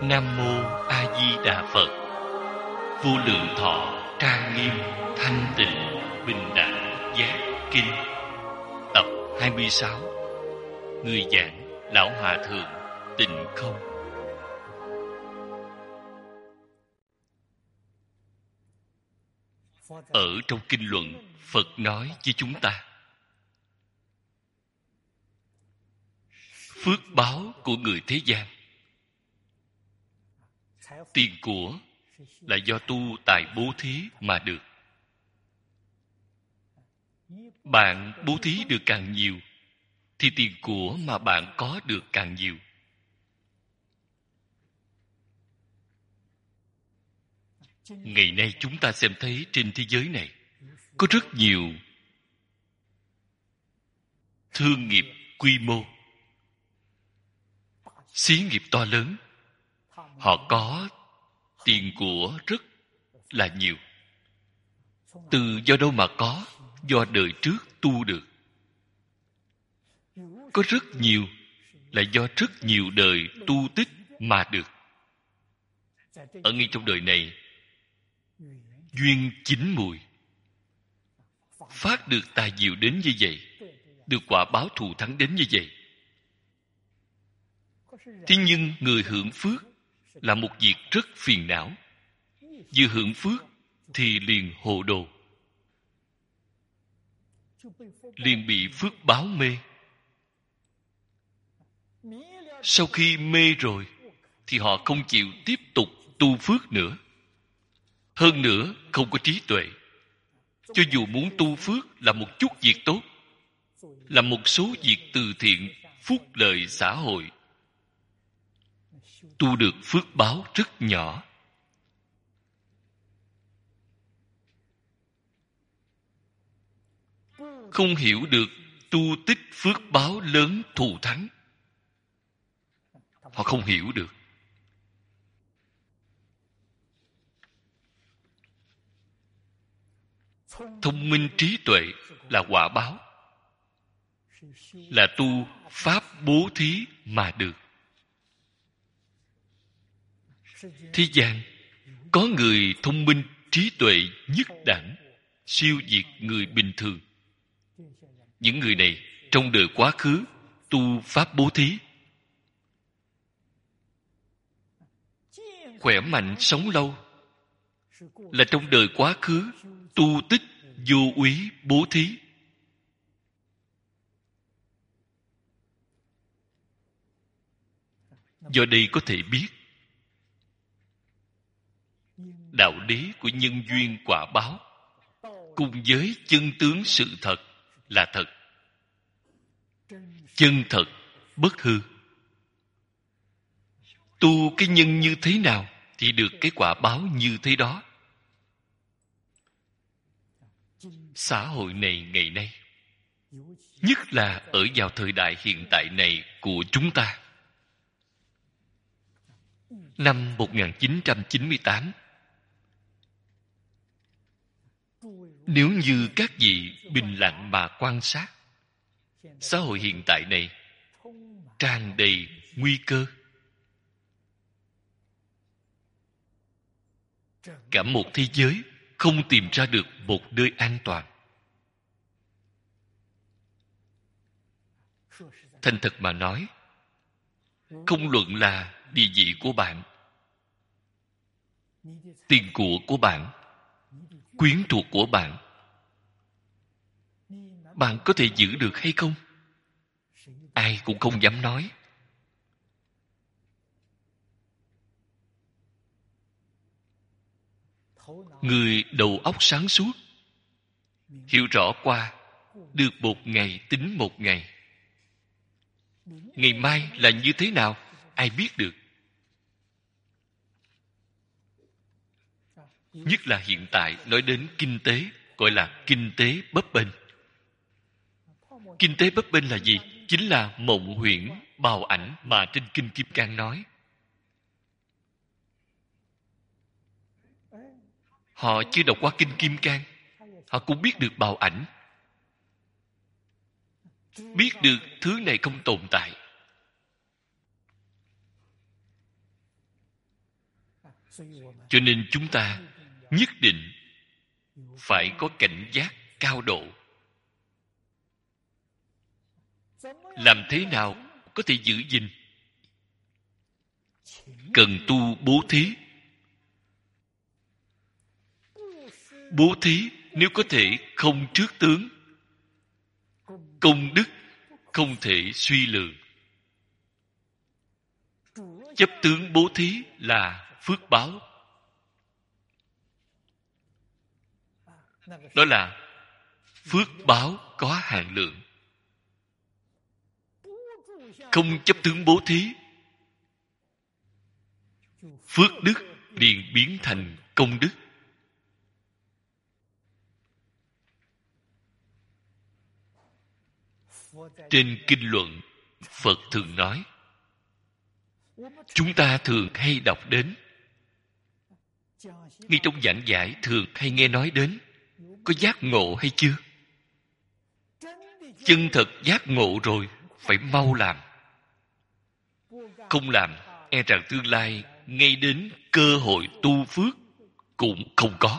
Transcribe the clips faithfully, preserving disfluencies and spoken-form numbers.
Nam Mô A Di Đà Phật. Vô lượng thọ trang nghiêm thanh tịnh bình đẳng giác kinh. Tập hai mươi sáu. Người giảng Lão Hòa Thượng Tịnh Không. Ở trong kinh luận, Phật nói với chúng ta, phước báo của người thế gian, tiền của là do tu tài bố thí mà được. Bạn bố thí được càng nhiều, thì tiền của mà bạn có được càng nhiều. Ngày nay chúng ta xem thấy trên thế giới này có rất nhiều thương nghiệp quy mô, xí nghiệp to lớn. Họ có tiền của rất là nhiều. Từ do đâu mà có? Do đời trước tu được. Có rất nhiều là do rất nhiều đời tu tích mà được. Ở ngay trong đời này, duyên chín mùi, phát được tài diệu đến như vậy, được quả báo thù thắng đến như vậy. Thế nhưng người hưởng phước là một việc rất phiền não. Vừa hưởng phước thì liền hồ đồ, liền bị phước báo mê. Sau khi mê rồi thì họ không chịu tiếp tục tu phước nữa. Hơn nữa không có trí tuệ. Cho dù muốn tu phước là một chút việc tốt, là một số việc từ thiện, phúc lợi xã hội, tu được phước báo rất nhỏ. Không hiểu được tu tích phước báo lớn thù thắng. Họ không hiểu được. Thông minh trí tuệ là quả báo, là tu pháp bố thí mà được. Thế gian có người thông minh trí tuệ nhất đẳng, siêu việt người bình thường. Những người này trong đời quá khứ tu pháp bố thí, khỏe mạnh sống lâu, là trong đời quá khứ tu tích vô úy bố thí. Do đây có thể biết đạo lý của nhân duyên quả báo cùng với chân tướng sự thật là thật, chân thật bất hư. Tu cái nhân như thế nào thì được cái quả báo như thế đó. Xã hội này ngày nay, nhất là ở vào thời đại hiện tại này của chúng ta, năm một nghìn chín trăm chín mươi tám, nếu như các vị bình lặng mà quan sát, xã hội hiện tại này tràn đầy nguy cơ. Cả một thế giới không tìm ra được một nơi an toàn. Thành thật mà nói, không luận là địa vị của bạn, tiền của của bạn, quyến thuộc của bạn, bạn có thể giữ được hay không? Ai cũng không dám nói. Người đầu óc sáng suốt, hiểu rõ qua, được một ngày tính một ngày. Ngày mai là như thế nào, ai biết được. Nhất là hiện tại nói đến kinh tế, gọi là kinh tế bấp bênh. Kinh tế bấp bênh là gì? Chính là mộng huyễn, bào ảnh mà trên Kinh Kim Cang nói. Họ chưa đọc qua Kinh Kim Cang, họ cũng biết được bào ảnh, biết được thứ này không tồn tại. Cho nên chúng ta nhất định phải có cảnh giác cao độ. Làm thế nào có thể giữ gìn? Cần tu bố thí. Bố thí nếu có thể không trước tướng, công đức không thể suy lượng. Chấp tướng bố thí là phước báo. Đó là phước báo có hạn lượng. Không chấp tướng bố thí, phước đức liền biến thành công đức. Trên kinh luận, Phật thường nói, chúng ta thường hay đọc đến, ngay trong giảng giải thường hay nghe nói đến, có giác ngộ hay chưa? Chân thật giác ngộ rồi, phải mau làm. Không làm, e rằng tương lai ngay đến cơ hội tu phước cũng không có.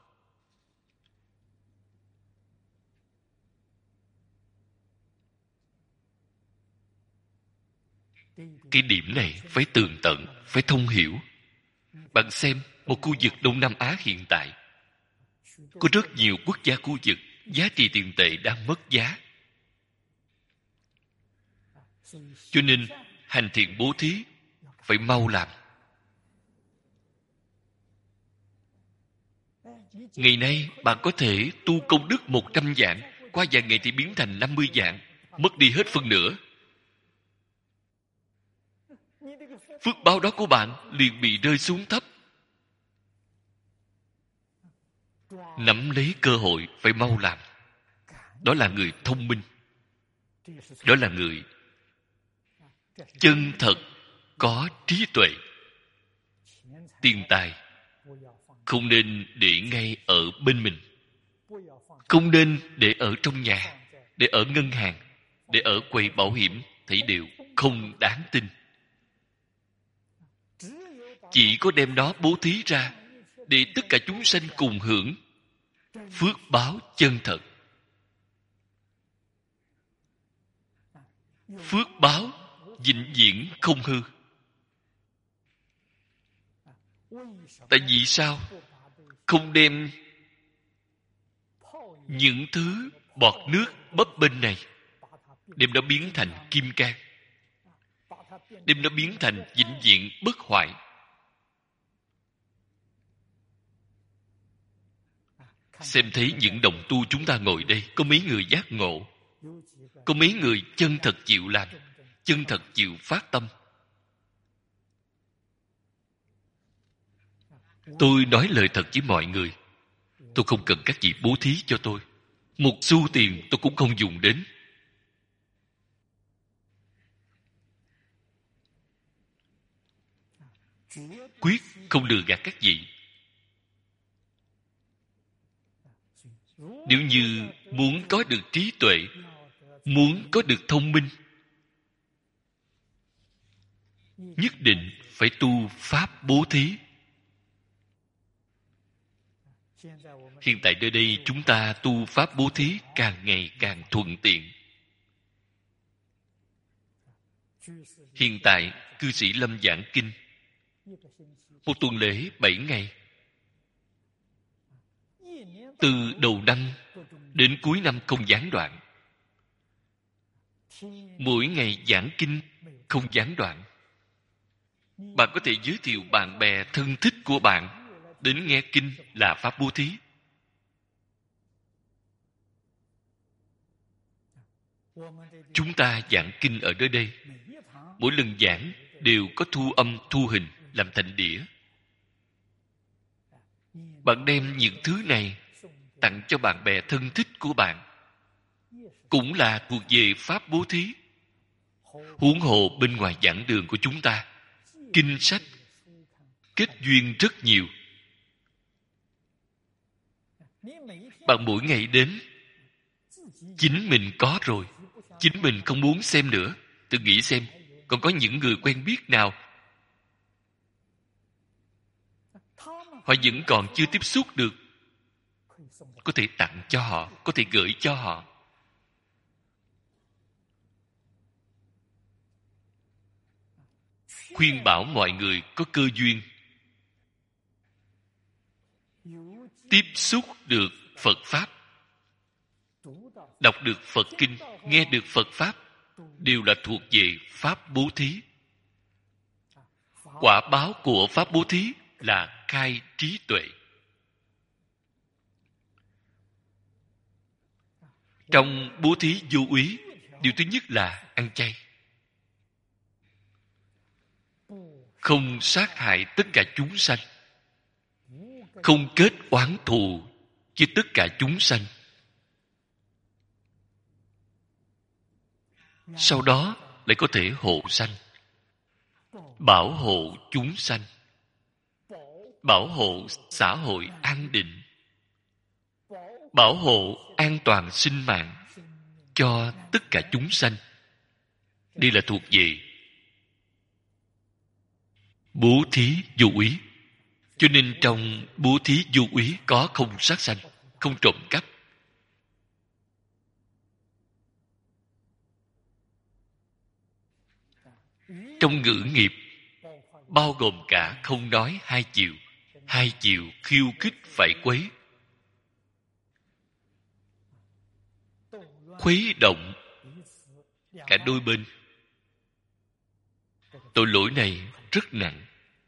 Cái điểm này phải tường tận, phải thông hiểu. Bạn xem, một khu vực Đông Nam Á hiện tại, có rất nhiều quốc gia khu vực giá trị tiền tệ đang mất giá. Cho nên, hành thiện bố thí phải mau làm. Ngày nay, bạn có thể tu công đức một trăm vạn, qua vài ngày thì biến thành năm mươi vạn, mất đi hết phân nửa. Phước báo đó của bạn liền bị rơi xuống thấp. Nắm lấy cơ hội phải mau làm. Đó là người thông minh. Đó là người chân thật có trí tuệ. Tiền tài không nên để ngay ở bên mình. Không nên để ở trong nhà, để ở ngân hàng, để ở quầy bảo hiểm, thì đều không đáng tin. Chỉ có đem nó bố thí ra, để tất cả chúng sanh cùng hưởng phước báo chân thật. Phước báo vĩnh viễn không hư. Tại vì sao không đem những thứ bọt nước bấp bênh này, đem nó biến thành kim cang, đem nó biến thành vĩnh viễn bất hoại? Xem thấy những đồng tu chúng ta ngồi đây, có mấy người giác ngộ, có mấy người chân thật chịu làm, chân thật chịu phát tâm. Tôi nói lời thật với mọi người, tôi không cần các vị bố thí cho tôi. Một xu tiền tôi cũng không dùng đến. Quyết không lừa gạt các vị. Nếu như muốn có được trí tuệ, muốn có được thông minh, nhất định phải tu pháp bố thí. Hiện tại nơi đây chúng ta tu pháp bố thí càng ngày càng thuận tiện. Hiện tại cư sĩ Lâm giảng kinh, một tuần lễ bảy ngày, từ đầu năm đến cuối năm không gián đoạn. Mỗi ngày giảng kinh không gián đoạn. Bạn có thể giới thiệu bạn bè thân thích của bạn đến nghe kinh là pháp bố thí. Chúng ta giảng kinh ở nơi đây, mỗi lần giảng đều có thu âm thu hình làm thành đĩa. Bạn đem những thứ này tặng cho bạn bè thân thích của bạn, cũng là thuộc về pháp bố thí. Huống hồ bên ngoài giảng đường của chúng ta, kinh sách kết duyên rất nhiều. Bạn mỗi ngày đến, chính mình có rồi, chính mình không muốn xem nữa. Tự nghĩ xem, còn có những người quen biết nào họ vẫn còn chưa tiếp xúc được, có thể tặng cho họ, có thể gửi cho họ. Khuyên bảo mọi người có cơ duyên tiếp xúc được Phật Pháp, đọc được Phật Kinh, nghe được Phật Pháp, đều là thuộc về Pháp bố thí. Quả báo của Pháp bố thí là khai trí tuệ. Trong bố thí vô úy, điều thứ nhất là ăn chay. Không sát hại tất cả chúng sanh, không kết oán thù với tất cả chúng sanh. Sau đó lại có thể hộ sanh, bảo hộ chúng sanh, bảo hộ xã hội an định, bảo hộ an toàn sinh mạng cho tất cả chúng sanh. Đây là thuộc về bố thí vô úy. Cho nên trong bố thí vô úy có không sát sanh, không trộm cắp. Trong ngữ nghiệp bao gồm cả không nói hai chiều. Hai chiều khiêu khích phải quấy, khuấy động cả đôi bên. Tội lỗi này rất nặng.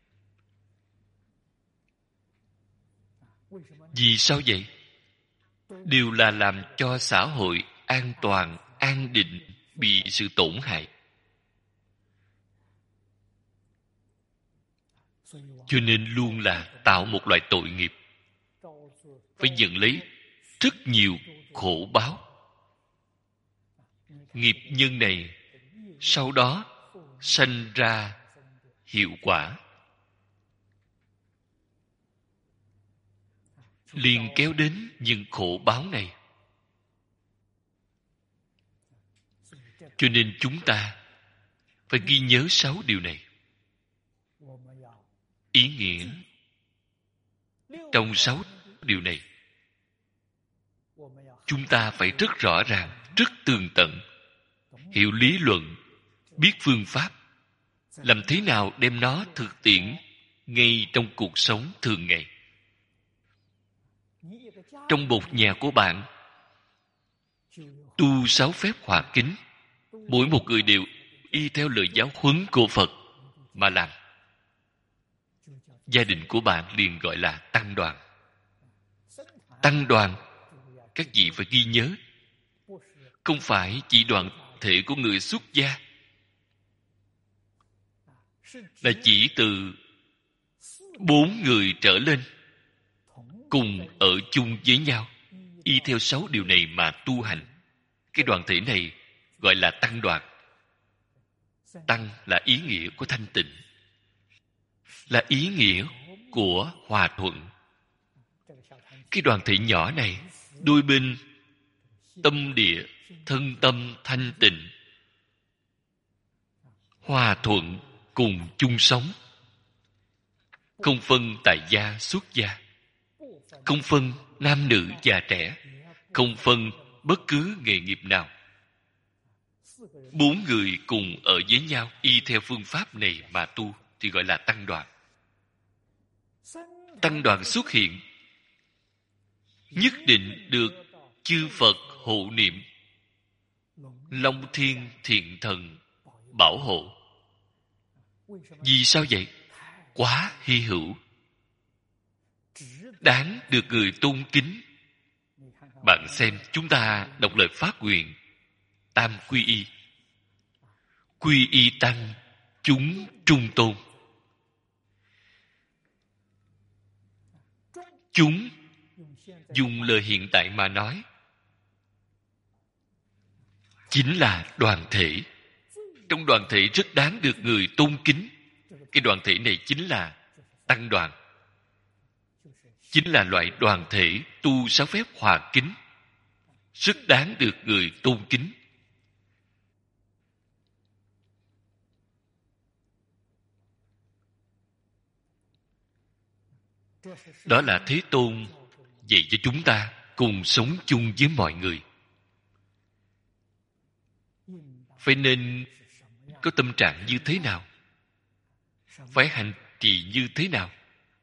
Vì sao vậy? Đều là làm cho xã hội an toàn, an định bị sự tổn hại. Cho nên luôn là tạo một loại tội nghiệp, phải nhận lấy rất nhiều khổ báo. Nghiệp nhân này sau đó sanh ra hiệu quả, liền kéo đến những khổ báo này. Cho nên chúng ta phải ghi nhớ sáu điều này. Ý nghĩa trong sáu điều này chúng ta phải rất rõ ràng, rất tường tận, hiểu lý luận, biết phương pháp, làm thế nào đem nó thực tiễn ngay trong cuộc sống thường ngày. Trong một nhà của bạn tu sáu phép hòa kính, mỗi một người đều y theo lời giáo huấn của Phật mà làm. Gia đình của bạn liền gọi là tăng đoàn. Tăng đoàn, các vị phải ghi nhớ, không phải chỉ đoàn thể của người xuất gia, là chỉ từ bốn người trở lên cùng ở chung với nhau, y theo sáu điều này mà tu hành. Cái đoàn thể này gọi là tăng đoàn. Tăng là ý nghĩa của thanh tịnh, là ý nghĩa của hòa thuận. Cái đoàn thể nhỏ này, đôi bên tâm địa, thân tâm thanh tịnh, hòa thuận cùng chung sống, không phân tại gia xuất gia, không phân nam nữ già trẻ, không phân bất cứ nghề nghiệp nào. Bốn người cùng ở với nhau y theo phương pháp này mà tu thì gọi là tăng đoàn. Tăng đoàn xuất hiện nhất định được chư Phật hộ niệm, Long Thiên Thiện Thần bảo hộ. Vì sao vậy? Quá hy hữu, đáng được người tôn kính. Bạn xem, chúng ta đọc lời phát nguyện tam quy y. Quy y tăng, chúng trung tôn. Chúng, dùng lời hiện tại mà nói, chính là đoàn thể. Trong đoàn thể rất đáng được người tôn kính. Cái đoàn thể này chính là tăng đoàn, chính là loại đoàn thể tu sáu phép hòa kính, rất đáng được người tôn kính. Đó là Thế Tôn dạy cho chúng ta cùng sống chung với mọi người. Phải nên có tâm trạng như thế nào? Phải hành trì như thế nào?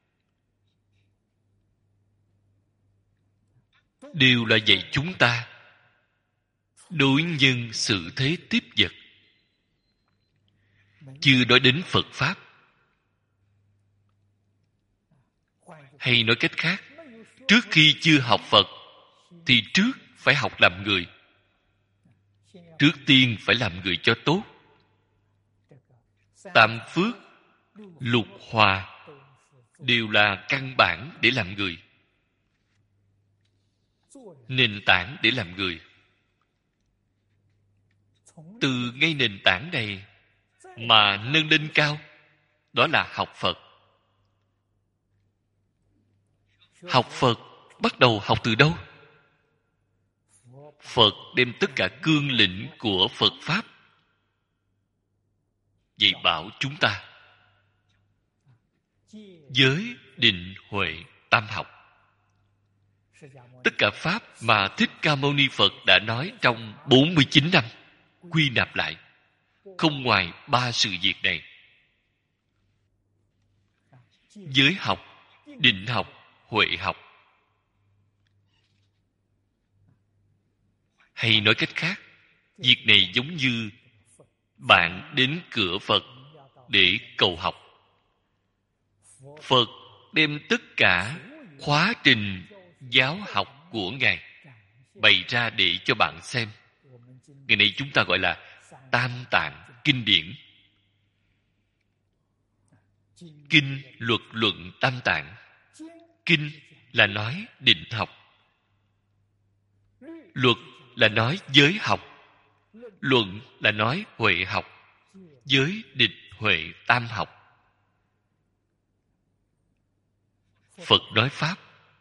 Đều là dạy chúng ta đối nhân xử thế tiếp vật. Chưa nói đến Phật Pháp. Hay nói cách khác, trước khi chưa học Phật thì trước phải học làm người. Trước tiên phải làm người cho tốt. Tam phước, lục hòa đều là căn bản để làm người, nền tảng để làm người. Từ ngay nền tảng này mà nâng lên cao, đó là học Phật. Học Phật bắt đầu học từ đâu? Phật đem tất cả cương lĩnh của Phật Pháp dạy bảo chúng ta. Giới, định, huệ, tam học. Tất cả Pháp mà Thích Ca Mâu Ni Phật đã nói trong bốn mươi chín năm, quy nạp lại, không ngoài ba sự việc này. Giới học, định học, huệ học. Hay nói cách khác, việc này giống như bạn đến cửa Phật để cầu học. Phật đem tất cả khóa trình giáo học của Ngài bày ra để cho bạn xem. Ngày nay chúng ta gọi là Tam Tạng Kinh Điển. Kinh, luật, luận, tam tạng. Kinh là nói định học. Luật là nói giới học. Luận là nói huệ học. Giới, định, huệ, tam học. Phật nói Pháp.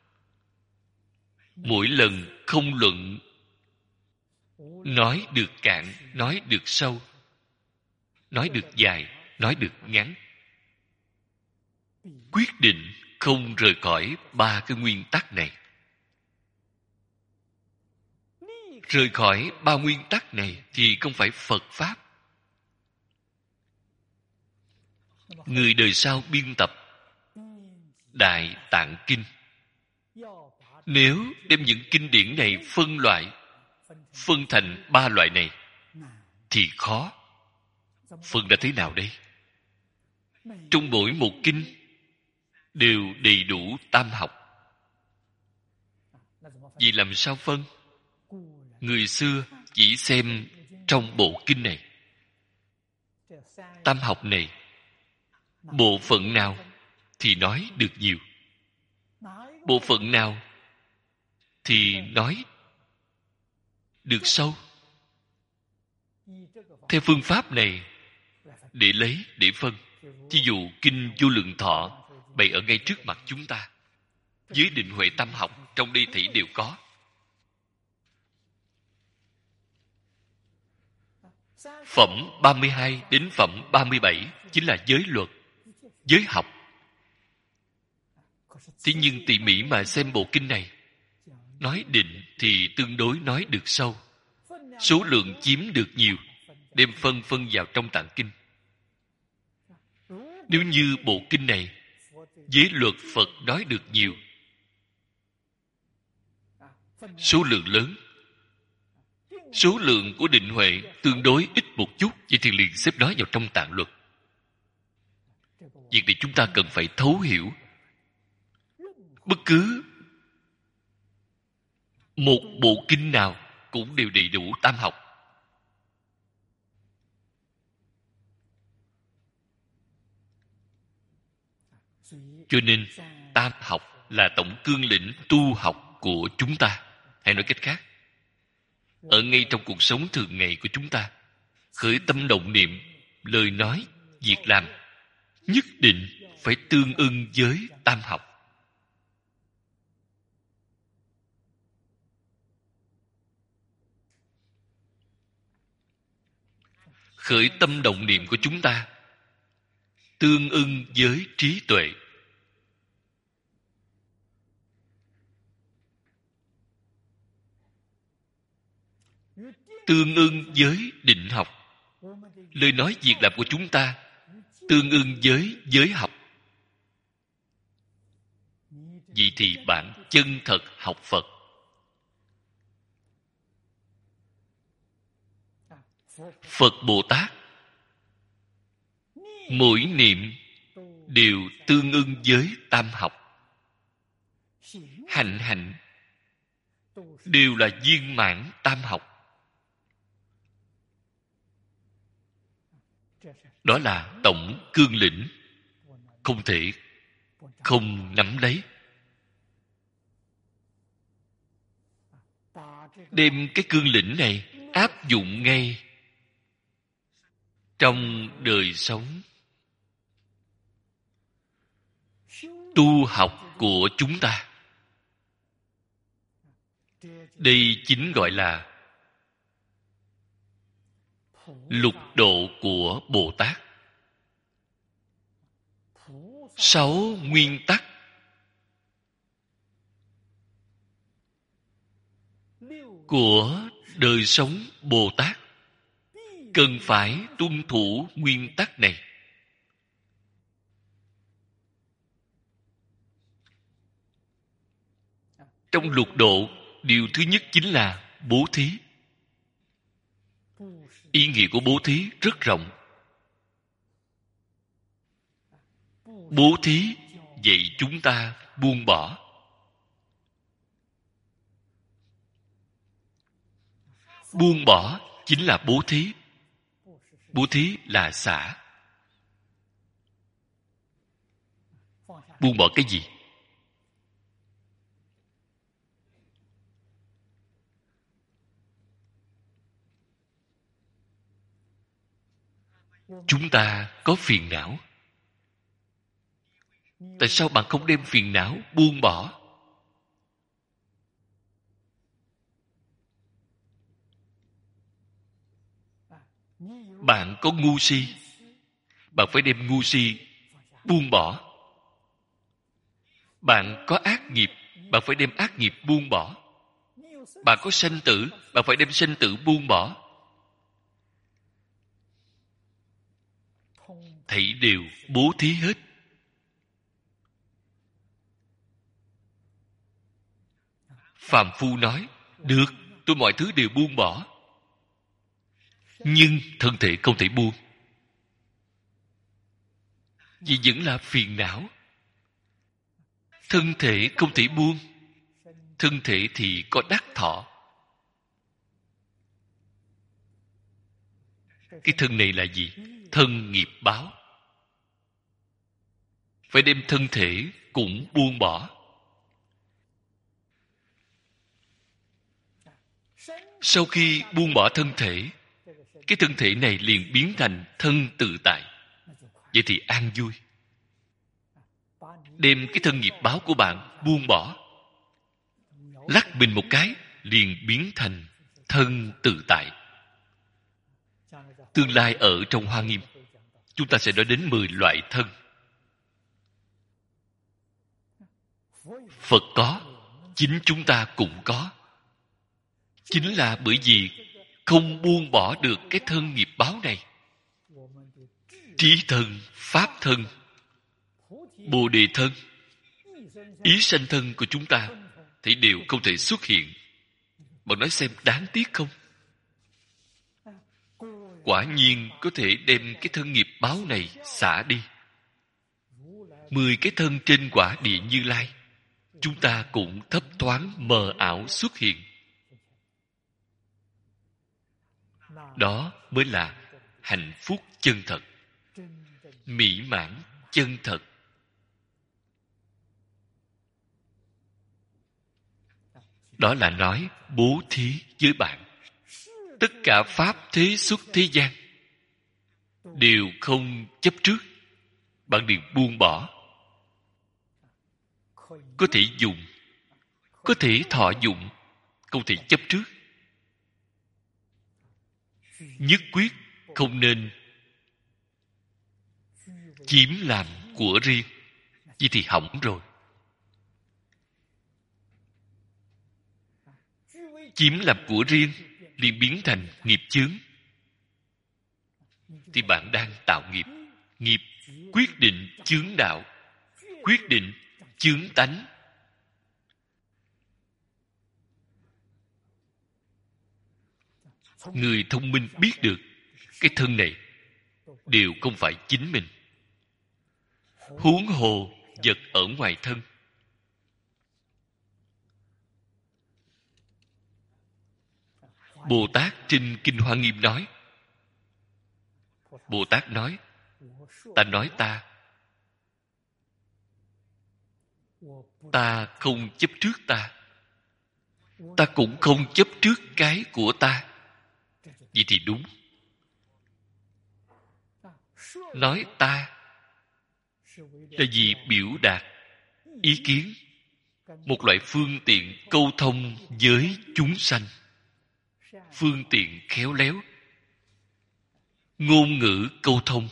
Mỗi lần không luận, nói được cạn, nói được sâu, nói được dài, nói được ngắn. Quyết định không rời khỏi ba cái nguyên tắc này. Rời khỏi ba nguyên tắc này thì không phải Phật Pháp. Người đời sau biên tập Đại Tạng Kinh, nếu đem những kinh điển này phân loại, phân thành ba loại này, thì khó. Phân ra thế nào đây? Trong mỗi một kinh đều đầy đủ tam học. Vì làm sao phân? Người xưa chỉ xem trong bộ kinh này. Tam học này, bộ phận nào thì nói được nhiều, bộ phận nào thì nói được sâu. Theo phương pháp này để lấy, để phân. Ví dụ Kinh Vô Lượng Thọ bày ở ngay trước mặt chúng ta. Giới định huệ tam học trong đây thì đều có. Phẩm ba mươi hai đến phẩm ba mươi bảy chính là giới luật, giới học. Thế nhưng tỉ mỉ mà xem bộ kinh này, nói định thì tương đối nói được sâu, số lượng chiếm được nhiều, đem phân phân vào trong tạng kinh. Nếu như bộ kinh này giới luật Phật nói được nhiều, số lượng lớn, số lượng của định huệ tương đối ít một chút, vậy thì liền xếp nó vào trong tạng luật. Việc này chúng ta cần phải thấu hiểu. Bất cứ một bộ kinh nào cũng đều đầy đủ tam học. Cho nên tam học là tổng cương lĩnh tu học của chúng ta. Hay nói cách khác, ở ngay trong cuộc sống thường ngày của chúng ta, khởi tâm động niệm, lời nói, việc làm nhất định phải tương ưng với tam học. Khởi tâm động niệm của chúng ta tương ưng với trí tuệ. tương ưng với định học. Lời nói việc làm của chúng ta tương ưng với giới học. Vậy thì bạn chân thật học Phật. Phật Bồ Tát mỗi niệm đều tương ưng với tam học. Hành hạnh đều là viên mãn tam học. Đó là tổng cương lĩnh, không thể không nắm lấy. Đem cái cương lĩnh này áp dụng ngay trong đời sống tu học của chúng ta. Đây chính gọi là lục độ của Bồ Tát. Sáu nguyên tắc của đời sống Bồ Tát cần phải tuân thủ nguyên tắc này. Trong lục độ, điều thứ nhất chính là bố thí. Ý nghĩa của bố thí rất rộng. Bố thí dạy chúng ta buông bỏ. Buông bỏ chính là bố thí. Bố thí là xả. Buông bỏ cái gì? Chúng ta có phiền não. Tại sao bạn không đem phiền não buông bỏ? Bạn có ngu si, bạn phải đem ngu si buông bỏ. Bạn có ác nghiệp, bạn phải đem ác nghiệp buông bỏ. Bạn có sanh tử, bạn phải đem sanh tử buông bỏ. Thảy đều bố thí hết. Phàm phu nói, được, tôi mọi thứ đều buông bỏ. Nhưng thân thể không thể buông. Vì vẫn là phiền não. Thân thể không thể buông. Thân thể thì có đắc thọ. Cái thân này là gì? Thân nghiệp báo. Phải đem thân thể cũng buông bỏ. Sau khi buông bỏ thân thể, cái thân thể này liền biến thành thân tự tại. Vậy thì an vui. Đem cái thân nghiệp báo của bạn buông bỏ, lắc mình một cái liền biến thành thân tự tại. Tương lai ở trong Hoa Nghiêm, chúng ta sẽ nói đến mười loại thân. Phật có, chính chúng ta cũng có. Chính là bởi vì không buông bỏ được cái thân nghiệp báo này. Trí thân, pháp thân, Bồ Đề thân, ý sanh thân của chúng ta thì đều không thể xuất hiện. Bạn nói xem đáng tiếc không? Quả nhiên có thể đem cái thân nghiệp báo này xả đi. Mười cái thân trên quả địa Như Lai, chúng ta cũng thấp thoáng mờ ảo xuất hiện. Đó mới là hạnh phúc chân thật, mỹ mãn chân thật. Đó là nói bố thí với bạn. Tất cả pháp thế xuất thế gian đều không chấp trước. Bạn đều buông bỏ. Có thể dùng, có thể thọ dụng, không thể chấp trước. Nhất quyết không nên chiếm làm của riêng. Vậy thì hỏng rồi. Chiếm làm của riêng liền biến thành nghiệp chướng, thì bạn đang tạo nghiệp. Nghiệp quyết định chướng đạo, quyết định chướng tánh. Người thông minh biết được cái thân này đều không phải chính mình, huống hồ vật ở ngoài thân. Bồ Tát trên Kinh Hoa Nghiêm nói, Bồ Tát nói, ta nói ta, ta không chấp trước ta, ta cũng không chấp trước cái của ta. Vậy thì đúng. Nói ta là vì biểu đạt ý kiến, một loại phương tiện câu thông với chúng sanh, phương tiện khéo léo, ngôn ngữ câu thông.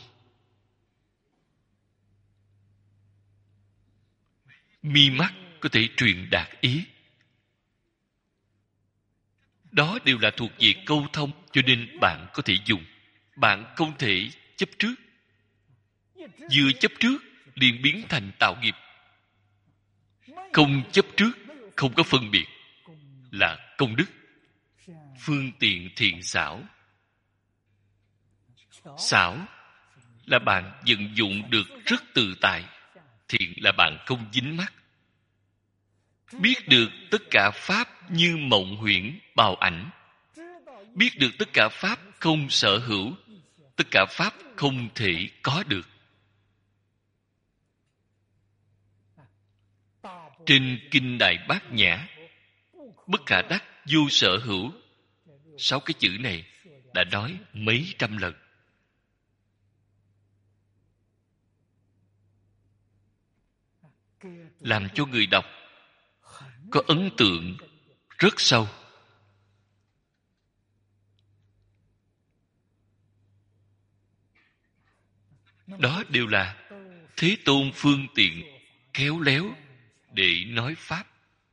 Mi mắt có thể truyền đạt ý. Đó đều là thuộc về câu thông, cho nên bạn có thể dùng. Bạn không thể chấp trước. Vừa chấp trước liền biến thành tạo nghiệp. Không chấp trước, không có phân biệt, là công đức. Phương tiện thiện xảo. Xảo là bạn vận dụng được rất tự tại. Thiện là bạn không dính mắc. Biết được tất cả pháp như mộng huyễn bào ảnh. Biết được tất cả pháp không sở hữu, tất cả pháp không thể có được. Trên Kinh Đại Bát Nhã, bất khả đắc vô sở hữu, sáu cái chữ này đã nói mấy trăm lần. Làm cho người đọc có ấn tượng rất sâu. Đó đều là Thế Tôn phương tiện khéo léo để nói pháp.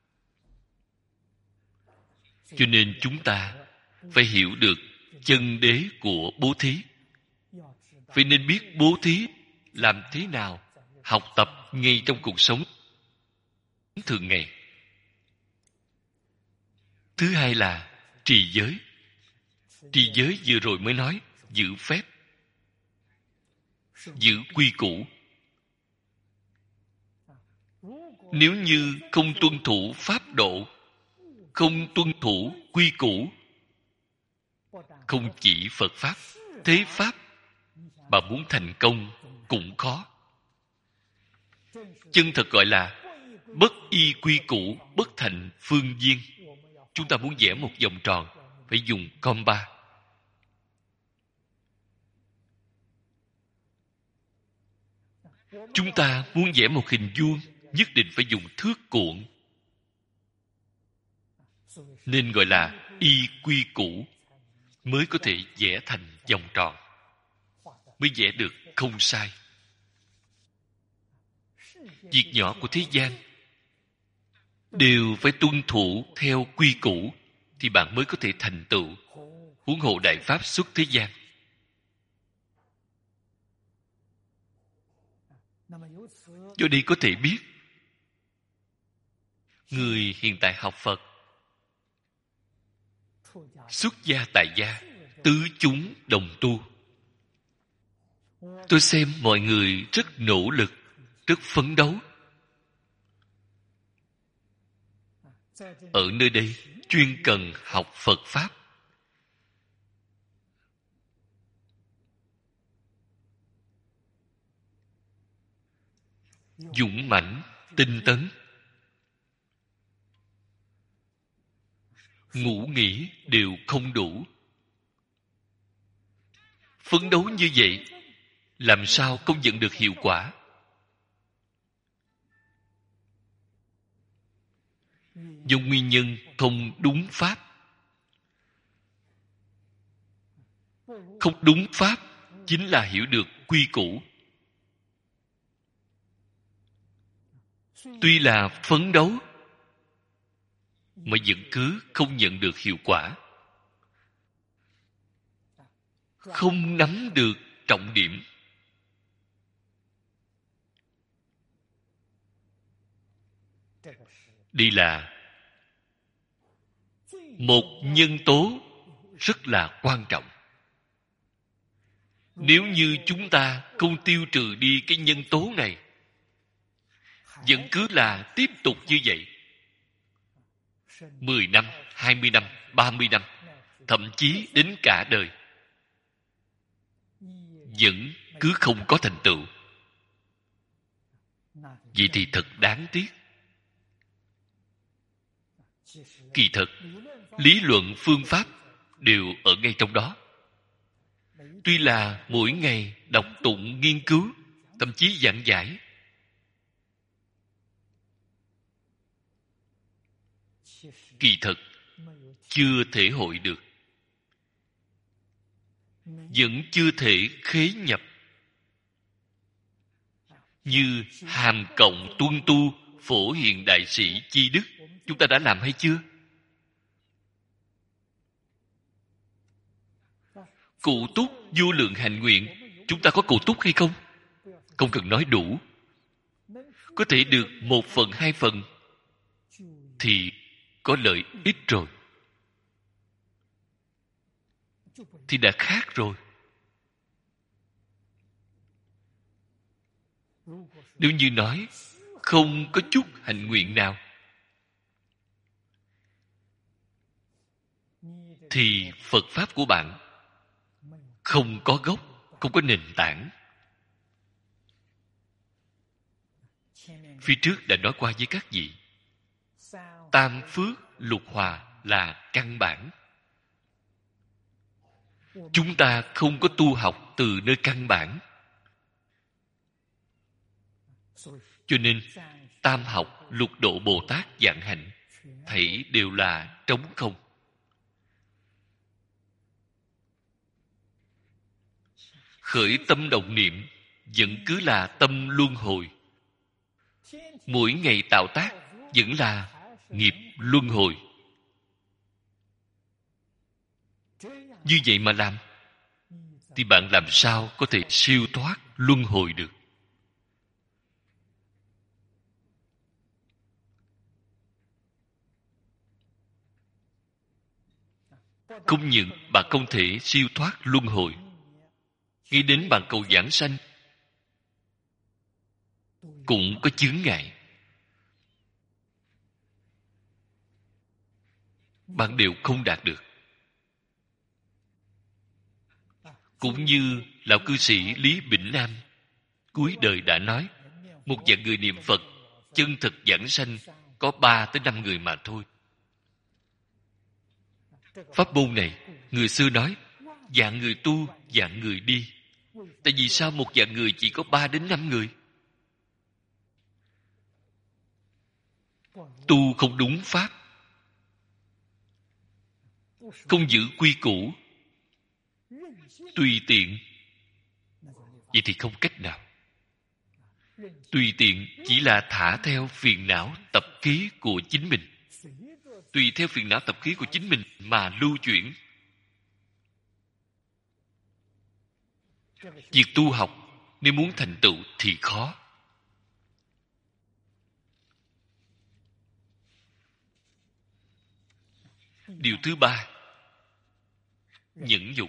Cho nên chúng ta phải hiểu được chân đế của bố thí. Phải nên biết bố thí làm thế nào, học tập ngay trong cuộc sống thường ngày. Thứ hai là trì giới. Trì giới vừa rồi mới nói, giữ phép, giữ quy củ. Nếu như không tuân thủ pháp độ, không tuân thủ quy củ, không chỉ Phật Pháp, thế Pháp, mà muốn thành công cũng khó. Chân thật gọi là bất y quy củ, bất thành phương viên. Chúng ta muốn vẽ một vòng tròn, phải dùng compa. Chúng ta muốn vẽ một hình vuông, nhất định phải dùng thước cuộn. Nên gọi là y quy củ, mới có thể vẽ thành vòng tròn, mới vẽ được không sai. Việc nhỏ của thế gian đều phải tuân thủ theo quy củ, thì bạn mới có thể thành tựu. Huống hộ đại pháp xuất thế gian. Do đây có thể biết, người hiện tại học Phật, xuất gia tại gia, tứ chúng đồng tu. Tôi xem mọi người rất nỗ lực, rất phấn đấu. Ở nơi đây chuyên cần học Phật Pháp. Dũng mãnh, tinh tấn, ngủ nghỉ đều không đủ. Phấn đấu như vậy, làm sao không nhận được hiệu quả? Do nguyên nhân không đúng pháp. Không đúng pháp chính là hiểu được quy củ. Tuy là phấn đấu, mà vẫn cứ không nhận được hiệu quả. không nắm được trọng điểm. Đây là một nhân tố rất là quan trọng. Nếu như chúng ta không tiêu trừ đi cái nhân tố này, vẫn cứ là tiếp tục như vậy, mười năm, hai mươi năm, ba mươi năm, thậm chí đến cả đời, vẫn cứ không có thành tựu. Vậy thì thật đáng tiếc. Kỳ thực, lý luận phương pháp đều ở ngay trong đó. Tuy là mỗi ngày đọc tụng nghiên cứu, thậm chí giảng giải, kỳ thực chưa thể hội được, vẫn chưa thể khế nhập. Như hàm cộng tuân tu phổ hiền đại sĩ chi đức, chúng ta đã làm hay chưa? Cụ túc vô lượng hạnh nguyện, chúng ta có cụ túc hay không? Không cần nói đủ. Có thể được một phần, hai phần thì có lợi ích rồi, thì đã khác rồi. Nếu như nói không có chút hạnh nguyện nào, thì Phật Pháp của bạn không có gốc, không có nền tảng. Phía trước đã nói qua với các vị, tam phước lục hòa là căn bản. Chúng ta không có tu học từ nơi căn bản, cho nên tam học lục độ Bồ Tát dạng hạnh thảy đều là trống không. Khởi tâm động niệm vẫn cứ là tâm luân hồi. Mỗi ngày tạo tác vẫn là nghiệp luân hồi. Như vậy mà làm, thì bạn làm sao có thể siêu thoát luân hồi được? Không những bạn không thể siêu thoát luân hồi, nghĩ đến bạn cầu giảng sanh cũng có chướng ngại. Bạn đều không đạt được. Cũng như lão cư sĩ Lý Bỉnh Nam cuối đời đã nói, một vạn người niệm Phật chân thực giảng sanh có ba tới năm người mà thôi. Pháp môn này, người xưa nói vạn người tu, vạn người đi. Tại vì sao một vạn người chỉ có ba đến năm người? Tu không đúng pháp, không giữ quy củ, tùy tiện, vậy thì không cách nào. Tùy tiện chỉ là thả theo phiền não tập khí của chính mình, tùy theo phiền não tập khí của chính mình mà lưu chuyển. Việc tu học nếu muốn thành tựu thì khó. Điều thứ ba, nhẫn nhục.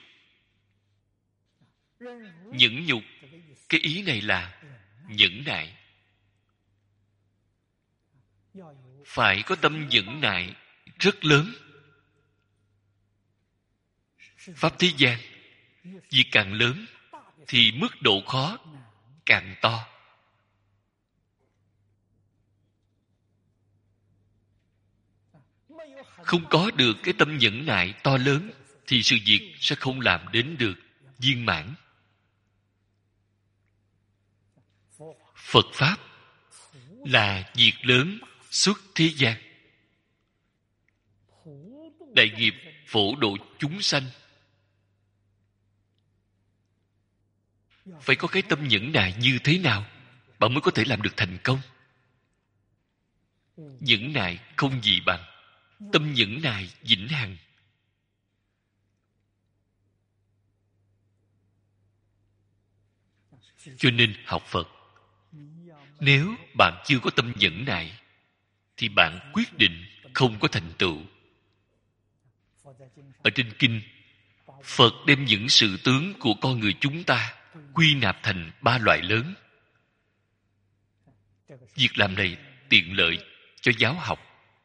Nhẫn nhục, cái ý này là nhẫn nại. Phải có tâm nhẫn nại rất lớn. Pháp thế gian, việc càng lớn thì mức độ khó càng to. Không có được cái tâm nhẫn nại to lớn thì sự việc sẽ không làm đến được viên mãn. Phật Pháp là việc lớn xuất thế gian. Đại nghiệp phổ độ chúng sanh. Phải có cái tâm nhẫn nại như thế nào bạn mới có thể làm được thành công? Nhẫn nại không gì bằng tâm nhẫn nại vĩnh hằng. Cho nên học Phật, nếu bạn chưa có tâm nhẫn nại, thì bạn quyết định không có thành tựu. Ở trên kinh, Phật đem những sự tướng của con người chúng ta quy nạp thành ba loại lớn. Việc làm này tiện lợi cho giáo học.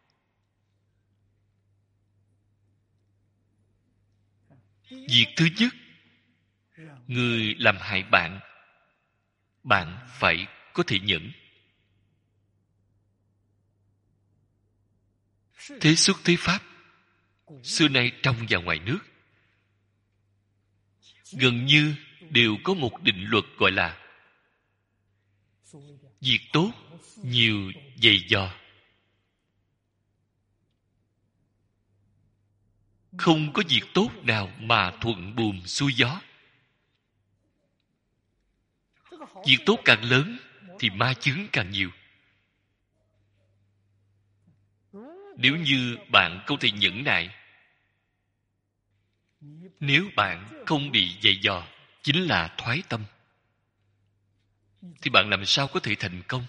Việc thứ nhất, người làm hại bạn, bạn phải có thể nhẫn. Thế xuất thế pháp, xưa nay trong và ngoài nước, gần như đều có một định luật gọi là việc tốt nhiều dày dò. Không có việc tốt nào mà thuận buồm xuôi gió. Việc tốt càng lớn thì ma chướng càng nhiều. Nếu như bạn không thể nhẫn nại, nếu bạn không bị dày dò, chính là thoái tâm, thì bạn làm sao có thể thành công?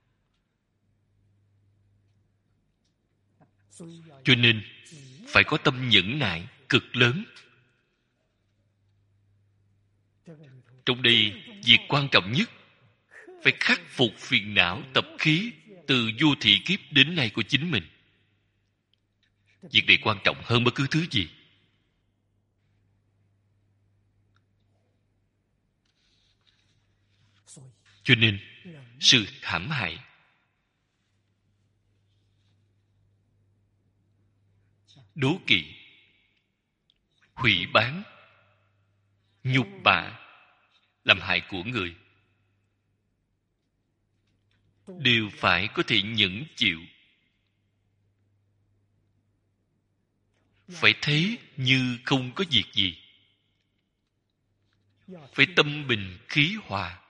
Cho nên phải có tâm nhẫn nại cực lớn. Trong đây, việc quan trọng nhất phải khắc phục phiền não tập khí từ vô thị kiếp đến nay của chính mình. Việc này quan trọng hơn bất cứ thứ gì. Cho nên, sự hãm hại, đố kỵ, hủy bán, nhục bạ, làm hại của người đều phải có thể nhẫn chịu. Phải thấy như không có việc gì. Phải tâm bình khí hòa,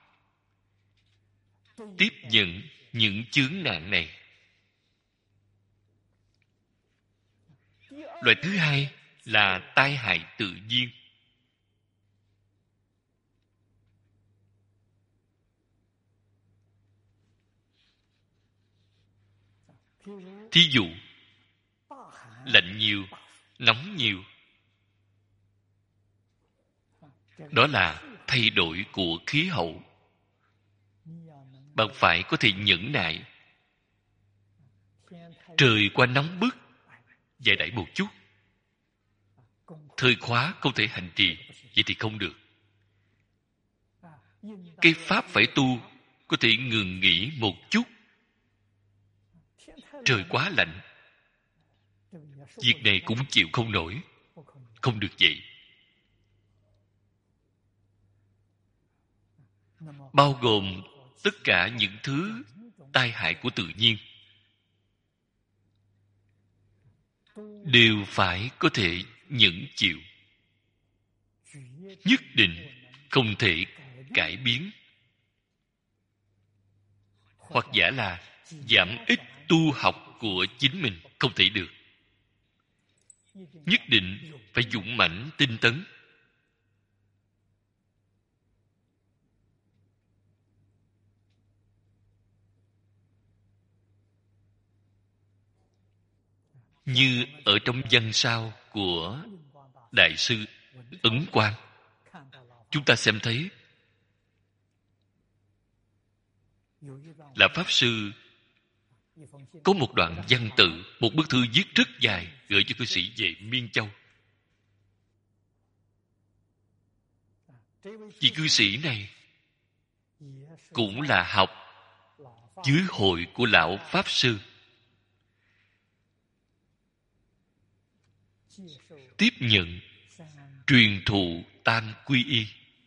tiếp nhận những chướng nạn này. Loại thứ hai là tai hại tự nhiên. Thí dụ, lạnh nhiều, nóng nhiều. Đó là thay đổi của khí hậu. Bạn phải có thể nhẫn nại. Trời qua nóng bức, giải đãi một chút. Thời khóa không thể hành trì, vậy thì không được. Cái pháp phải tu có thể ngừng nghỉ một chút. Trời quá lạnh, việc này cũng chịu không nổi. Không được vậy. Bao gồm tất cả những thứ tai hại của tự nhiên đều phải có thể nhẫn chịu. Nhất định không thể cải biến, hoặc giả là giảm ít tu học của chính mình, không thể được. Nhất định phải dũng mãnh tinh tấn. Như ở trong văn sao của Đại sư Ấn Quang, chúng ta xem thấy là Pháp Sư có một đoạn văn tự, một bức thư viết rất dài gửi cho cư sĩ về Miên Châu. Vị cư sĩ này cũng là học dưới hội của lão Pháp Sư, tiếp nhận truyền thụ tam quy y.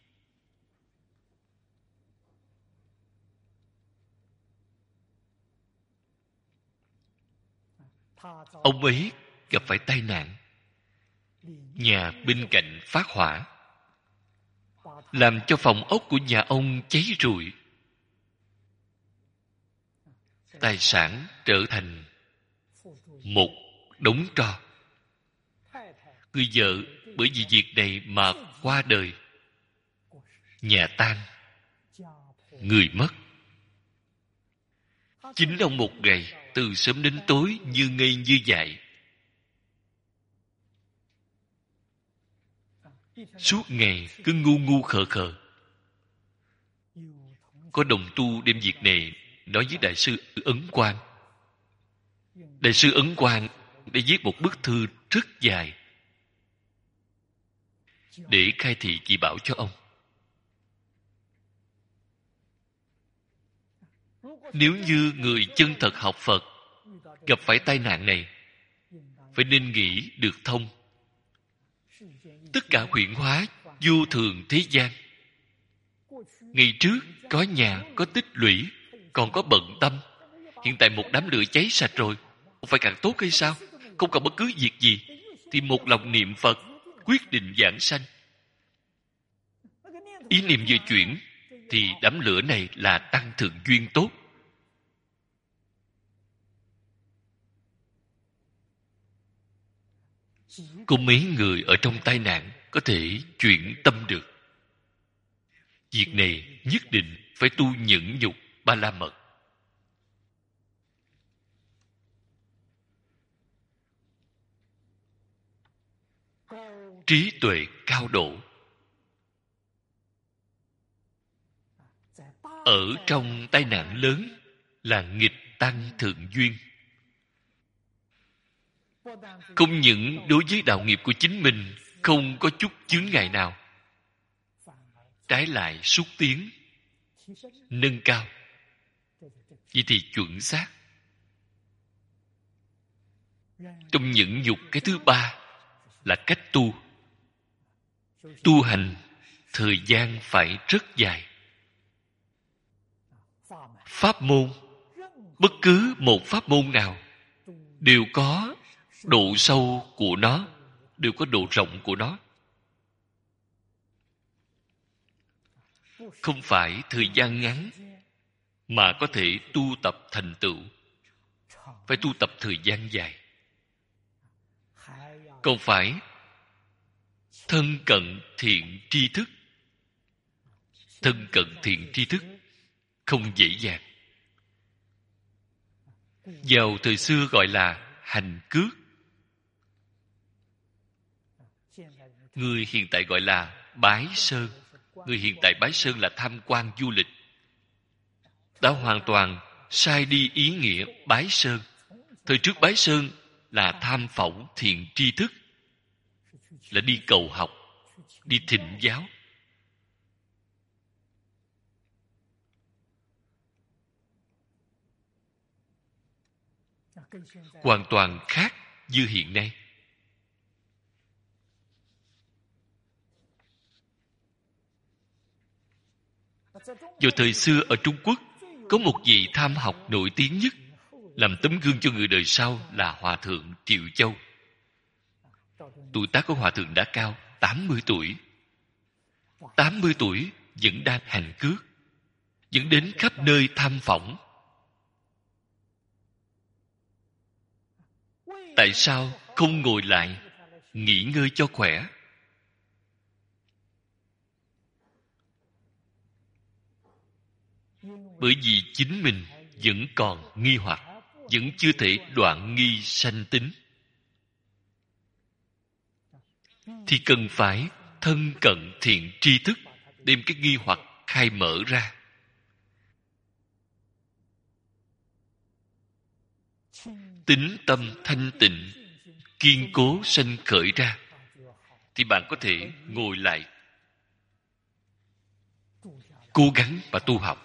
Ông ấy gặp phải tai nạn, nhà bên cạnh phát hỏa, làm cho phòng ốc của nhà ông cháy rụi, tài sản trở thành một đống tro. Người vợ bởi vì việc này mà qua đời, nhà tan, người mất. Chính ông một ngày từ sớm đến tối như ngây như dại, suốt ngày cứ ngu ngu khờ khờ. Có đồng tu đem việc này nói với đại sư Ấn Quang. Đại sư Ấn Quang đã viết một bức thư rất dài để khai thị chỉ bảo cho ông. Nếu như người chân thật học Phật gặp phải tai nạn này, phải nên nghĩ được thông. Tất cả huyễn hóa vô thường thế gian, ngày trước có nhà, có tích lũy, còn có bận tâm. Hiện tại một đám lửa cháy sạch rồi, không phải càng tốt hay sao? Không còn bất cứ việc gì, thì một lòng niệm Phật, quyết định giảng sanh. Ý niệm vừa chuyển, thì đám lửa này là tăng thượng duyên tốt. Có mấy người ở trong tai nạn có thể chuyển tâm được. Việc này nhất định phải tu nhẫn nhục ba la mật. Trí tuệ cao độ. Ở trong tai nạn lớn là nghịch tăng thượng duyên. Không những đối với đạo nghiệp của chính mình không có chút chướng ngại nào, trái lại xúc tiến, nâng cao. Vậy thì chuẩn xác. Trong nhẫn nhục, cái thứ ba là cách tu. Tu hành thời gian phải rất dài. Pháp môn, bất cứ một pháp môn nào đều có độ sâu của nó, đều có độ rộng của nó. Không phải thời gian ngắn mà có thể tu tập thành tựu, phải tu tập thời gian dài. Còn phải thân cận thiện tri thức. Thân cận thiện tri thức không dễ dàng. Vào thời xưa gọi là hành cước, người hiện tại gọi là bái sơn. Người hiện tại bái sơn là tham quan du lịch. Đã hoàn toàn sai đi ý nghĩa bái sơn. Thời trước bái sơn là tham phỏng thiện tri thức, là đi cầu học, đi thỉnh giáo. Hoàn toàn khác như hiện nay. Vào thời xưa ở Trung Quốc, có một vị tham học nổi tiếng nhất, làm tấm gương cho người đời sau là Hòa thượng Triệu Châu. Tuổi tác của Hòa thượng đã cao, tám mươi tuổi. tám mươi tuổi vẫn đang hành cước, vẫn đến khắp nơi tham phỏng. Tại sao không ngồi lại, nghỉ ngơi cho khỏe? Bởi vì chính mình vẫn còn nghi hoặc, vẫn chưa thể đoạn nghi sanh tính, thì cần phải thân cận thiện tri thức, đem cái nghi hoặc khai mở ra. Tính tâm thanh tịnh, kiên cố sanh khởi ra, thì bạn có thể ngồi lại, cố gắng và tu học.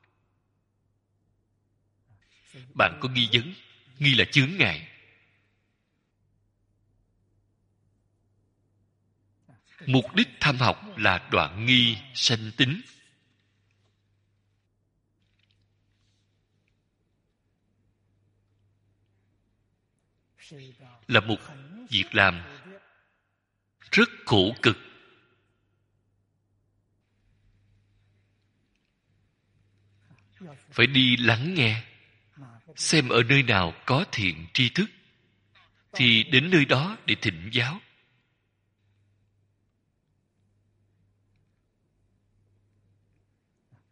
Bạn có nghi vấn, nghi là chướng ngại. Mục đích tham học là đoạn nghi sanh tính. Là một việc làm rất khổ cực. Phải đi lắng nghe, xem ở nơi nào có thiện tri thức, thì đến nơi đó để thỉnh giáo.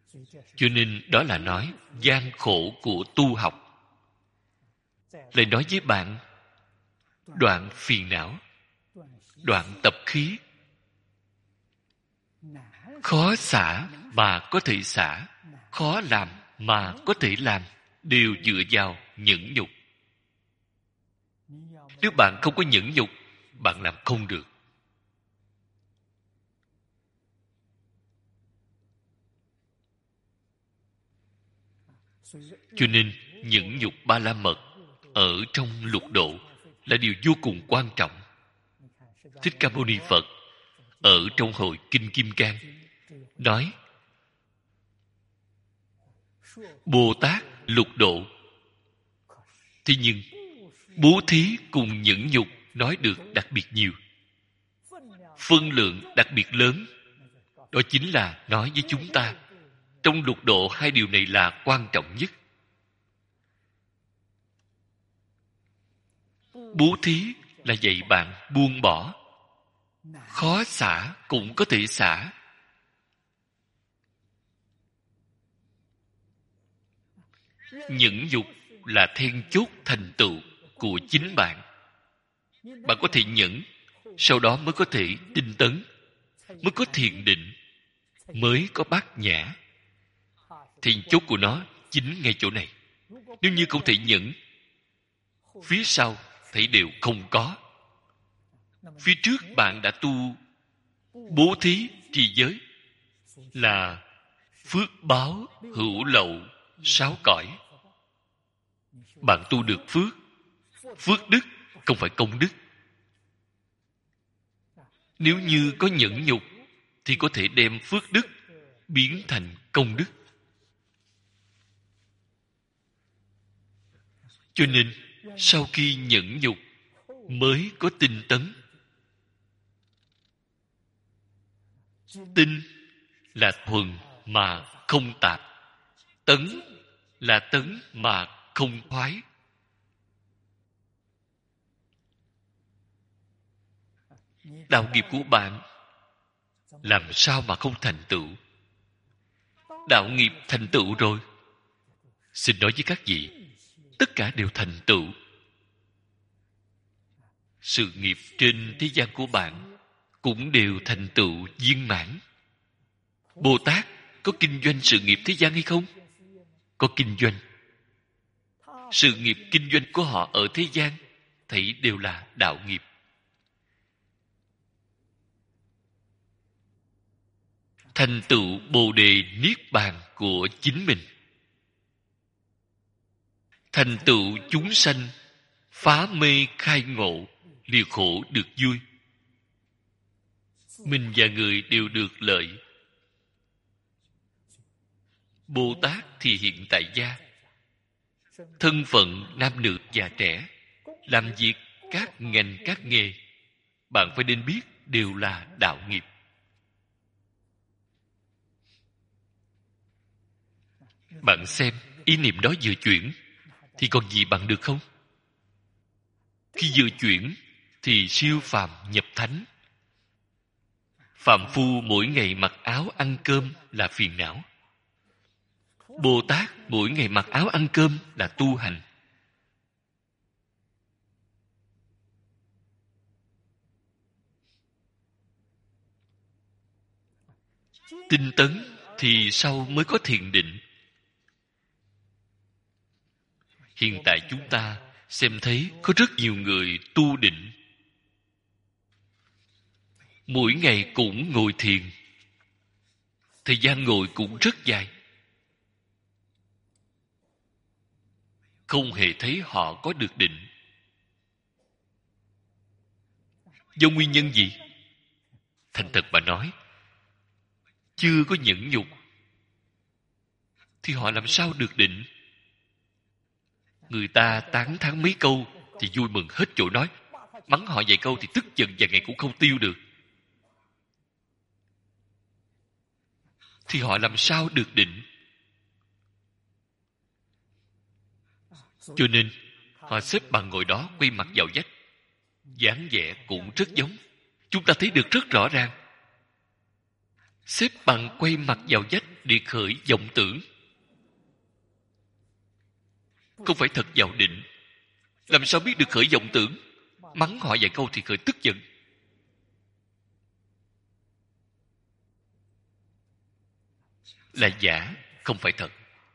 Cho nên đó là nói gian khổ của tu học. Lại nói với bạn, đoạn phiền não, đoạn tập khí, khó xả mà có thể xả, khó làm mà có thể làm, đều dựa vào nhẫn nhục. Nếu bạn không có nhẫn nhục, bạn làm không được. Cho nên nhẫn nhục ba la mật ở trong lục độ là điều vô cùng quan trọng. Thích Ca Mâu Ni Phật ở trong hội Kinh Kim Cang nói Bồ Tát lục độ. Thế nhưng bố thí cùng nhẫn nhục nói được đặc biệt nhiều, phân lượng đặc biệt lớn. Đó chính là nói với chúng ta trong lục độ hai điều này là quan trọng nhất. Bố thí là dạy bạn buông bỏ, khó xả cũng có thể xả. Nhẫn nhục là then chốt thành tựu của chính bạn. Bạn có thể nhẫn, sau đó mới có thể tinh tấn, mới có thiền định, mới có bát nhã. Then chốt của nó chính ngay chỗ này. Nếu như không thể nhẫn, phía sau thấy đều không có. Phía trước bạn đã tu bố thí trì giới là phước báo hữu lậu sáu cõi. Bạn tu được phước, phước đức không phải công đức. Nếu như có nhẫn nhục thì có thể đem phước đức biến thành công đức. Cho nên sau khi nhẫn nhục mới có tinh tấn. Tinh là thuần mà không tạp, tấn là tấn mà không thoái. Đạo nghiệp của bạn làm sao mà không thành tựu? Đạo nghiệp thành tựu rồi, xin nói với các vị, tất cả đều thành tựu. Sự nghiệp trên thế gian của bạn cũng đều thành tựu viên mãn. Bồ Tát có kinh doanh sự nghiệp thế gian hay không? Có kinh doanh. Sự nghiệp kinh doanh của họ ở thế gian thấy đều là đạo nghiệp. Thành tựu Bồ Đề Niết Bàn của chính mình. Thành tựu chúng sanh phá mê khai ngộ, lìa khổ được vui. Mình và người đều được lợi. Bồ Tát thì hiện tại gia, thân phận nam nữ già trẻ, làm việc các ngành các nghề, bạn phải nên biết đều là đạo nghiệp. Bạn xem, ý niệm đó vừa chuyển thì còn gì bằng được không? Khi vừa chuyển thì siêu phàm nhập thánh. Phàm phu mỗi ngày mặc áo ăn cơm là phiền não. Bồ Tát mỗi ngày mặc áo ăn cơm là tu hành. Tinh tấn thì sau mới có thiền định. Hiện tại chúng ta xem thấy có rất nhiều người tu định, mỗi ngày cũng ngồi thiền, thời gian ngồi cũng rất dài, không hề thấy họ có được định. Do nguyên nhân gì? Thành thật mà nói, chưa có nhẫn nhục thì họ làm sao được định? Người ta tán thán mấy câu thì vui mừng hết chỗ nói, mắng họ vài câu thì tức giận vài ngày cũng không tiêu được. Thì họ làm sao được định? Cho nên họ xếp bằng ngồi đó quay mặt vào vách, dáng vẻ cũng rất giống. Chúng ta thấy được rất rõ ràng. Xếp bằng quay mặt vào vách để khởi vọng tưởng. Không phải thật vào định. Làm sao biết được khởi vọng tưởng? Mắng họ vài câu thì khởi tức giận. Là giả, không phải thật.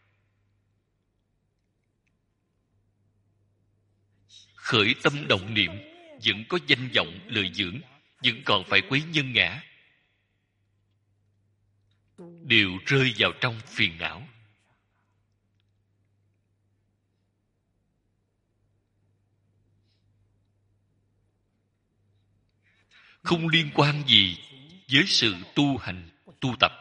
Khởi tâm động niệm vẫn có danh vọng lợi dưỡng, vẫn còn phải quấy nhân ngã, đều rơi vào trong phiền não. Không liên quan gì với sự tu hành, tu tập.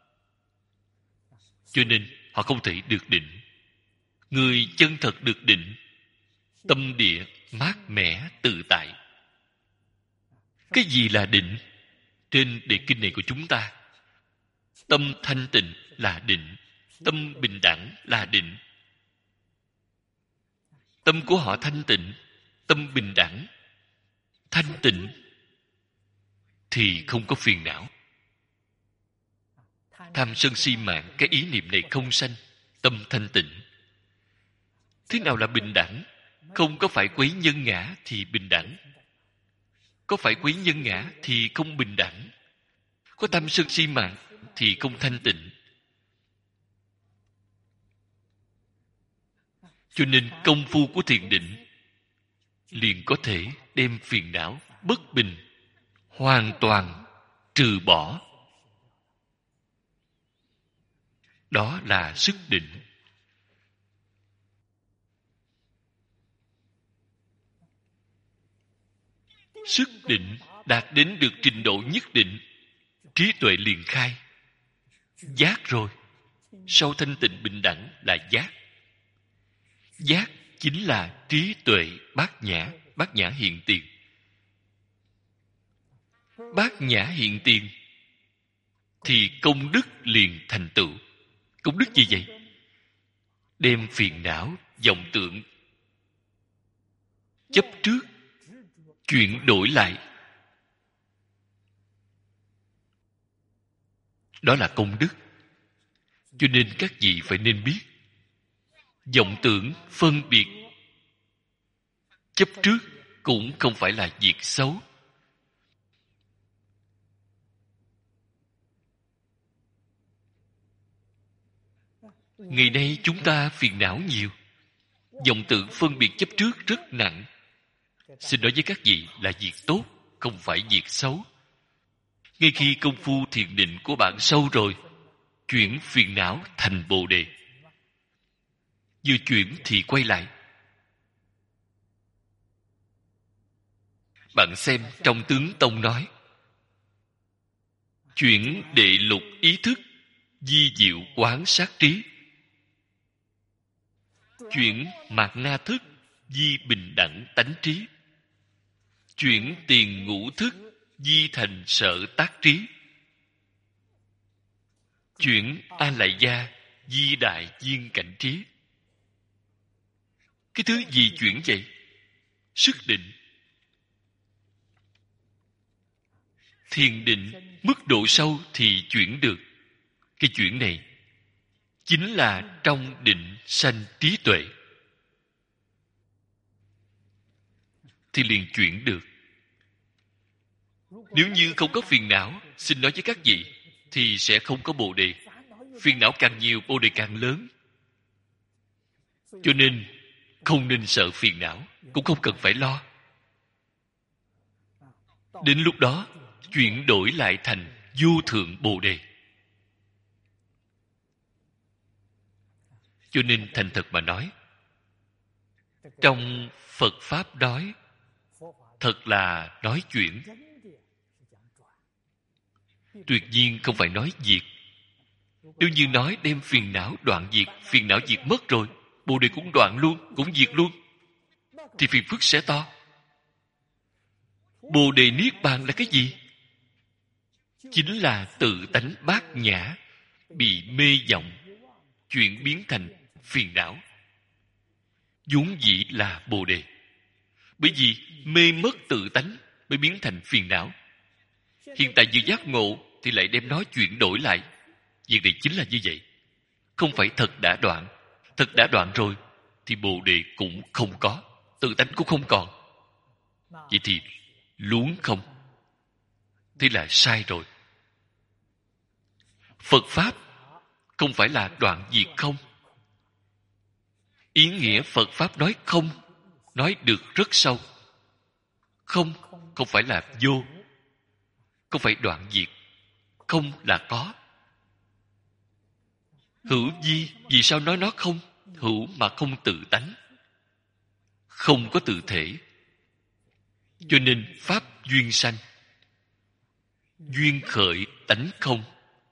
Cho nên họ không thể được định. Người chân thật được định, tâm địa mát mẻ tự tại. Cái gì là định? Trên đề kinh này của chúng ta, tâm thanh tịnh là định, tâm bình đẳng là định. Tâm của họ thanh tịnh, tâm bình đẳng, thanh tịnh thì không có phiền não. Tham sân si mạng, cái ý niệm này không sanh, tâm thanh tịnh. Thế nào là bình đẳng? Không có phải quấy nhân ngã thì bình đẳng. Có phải quấy nhân ngã thì không bình đẳng. Có tham sân si mạng thì không thanh tịnh. Cho nên công phu của thiền định liền có thể đem phiền não bất bình hoàn toàn trừ bỏ. Đó là sức định. Sức định đạt đến được trình độ nhất định, trí tuệ liền khai. Giác rồi. Sau thanh tịnh bình đẳng là giác. Giác chính là trí tuệ bát nhã, bát nhã hiện tiền. Bát nhã hiện tiền thì công đức liền thành tựu. Công đức gì vậy? Đem phiền não, vọng tưởng, chấp trước chuyển đổi lại. Đó là công đức. Cho nên các vị phải nên biết, vọng tưởng, phân biệt, chấp trước cũng không phải là việc xấu. Ngày nay chúng ta phiền não nhiều, vọng tưởng phân biệt chấp trước rất nặng. Xin nói với các vị là việc tốt, không phải việc xấu. Ngay khi công phu thiền định của bạn sâu rồi, chuyển phiền não thành bồ đề. Vừa chuyển thì quay lại. Bạn xem trong Tướng Tông nói, chuyển đệ lục ý thức, di diệu quán sát trí. Chuyển mạt na thức, di bình đẳng tánh trí. Chuyển tiền ngũ thức, di thành sở tác trí. Chuyển a lại gia, di đại duyên cảnh trí. Cái thứ gì chuyển vậy? Sức định. Thiền định mức độ sâu thì chuyển được. Cái chuyển này chính là trong định sanh trí tuệ, thì liền chuyển được. Nếu như không có phiền não, xin nói với các vị, thì sẽ không có bồ đề. Phiền não càng nhiều, bồ đề càng lớn. Cho nên không nên sợ phiền não, cũng không cần phải lo. Đến lúc đó chuyển đổi lại thành vô thượng bồ đề. Cho nên thành thật mà nói, trong Phật Pháp nói, thật là nói chuyển. Tuyệt nhiên không phải nói diệt. Nếu như nói đem phiền não đoạn diệt, phiền não diệt mất rồi, bồ đề cũng đoạn luôn, cũng diệt luôn, thì phiền phức sẽ to. Bồ đề niết bàn là cái gì? Chính là tự tánh bát nhã bị mê vọng chuyển biến thành phiền não. Vốn dĩ là bồ đề. Bởi vì mê mất tự tánh mới biến thành phiền não. Hiện tại vừa giác ngộ thì lại đem nó chuyển đổi lại. Việc này chính là như vậy. Không phải thật đã đoạn. Thật đã đoạn rồi thì Bồ Đề cũng không có, tự tánh cũng không còn. Vậy thì luống không. Thế là sai rồi. Phật Pháp không phải là đoạn diệt không. Ý nghĩa Phật Pháp nói không, nói được rất sâu. Không, không phải là vô. Không phải đoạn diệt. Không là có. Hữu vi, vì sao nói nó không? Hữu mà không tự tánh. Không có tự thể. Cho nên Pháp duyên sanh. Duyên khởi tánh không.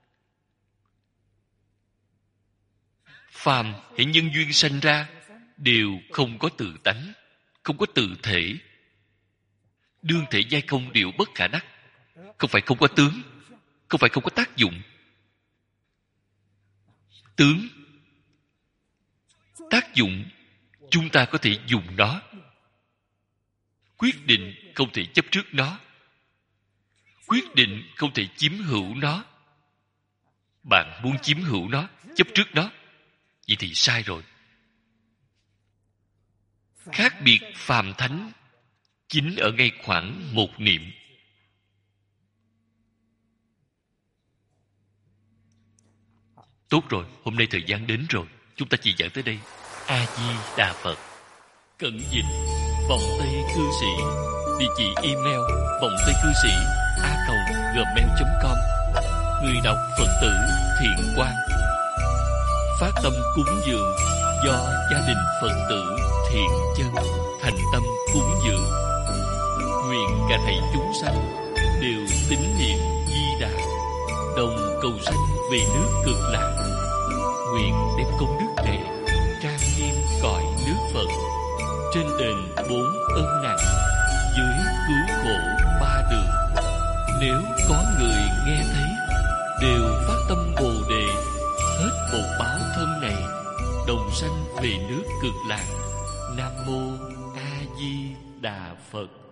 Phàm hãy nhân duyên sanh ra đều không có tự tánh, không có tự thể. Đương thể giai không đều bất khả đắc. Không phải không có tướng, không phải không có tác dụng. Tướng, tác dụng, chúng ta có thể dùng nó. Quyết định không thể chấp trước nó. Quyết định không thể chiếm hữu nó. Bạn muốn chiếm hữu nó, chấp trước nó, vậy thì sai rồi. Khác biệt phàm thánh chính ở ngay khoảng một niệm. Tốt rồi, hôm nay thời gian đến rồi, chúng ta chỉ giảng tới đây. A Di Đà Phật. Cẩn dịch vọng tây cư sĩ. Địa chỉ email vọng tây cư sĩ a còng gmail chấm com. Người đọc Phật tử Thiện Quang. Phát tâm cúng dường do gia đình Phật tử Thiện Chân thành tâm cúng dường. Nguyện cả thảy chúng sanh đều tín niệm Di Đà, đồng cầu sanh về nước Cực Lạc. Nguyện đem công đức này trang nghiêm cõi nước Phật, trên đền bốn ân nặng, dưới cứu khổ ba đường. Nếu có người nghe thấy đều phát tâm Bồ Đề, hết một báo thân này, đồng sanh về nước Cực Lạc. Nam mô A Di Đà Phật.